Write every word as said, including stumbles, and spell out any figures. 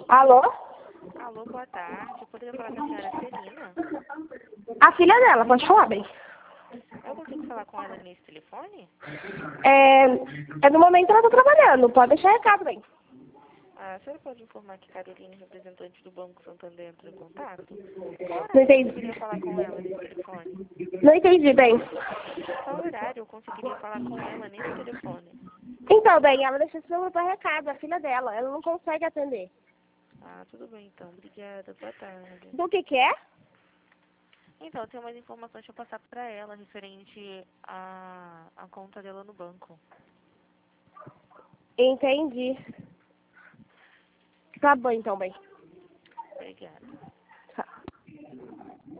Alô? Alô, boa tarde. Eu poderia falar com a senhora Celina? A filha dela, pode falar, bem. Eu consigo falar com ela nesse telefone? É, é no momento ela tá trabalhando, pode deixar recado, bem. A senhora pode informar que Caroline, representante do Banco Santander, entrou em contato? Qual Não horário eu entendi. conseguiria falar com ela nesse telefone? Não entendi, bem. Qual horário eu conseguiria falar com ela nesse telefone? Então, bem, ela deixou esse número para recado, a filha dela, ela não consegue atender. Ah, tudo bem então. Obrigada. Boa tarde. Do que que é? Então, eu tenho mais informações para passar para ela referente à, à conta dela no banco. Entendi. Tá bom, então, bem. Obrigada.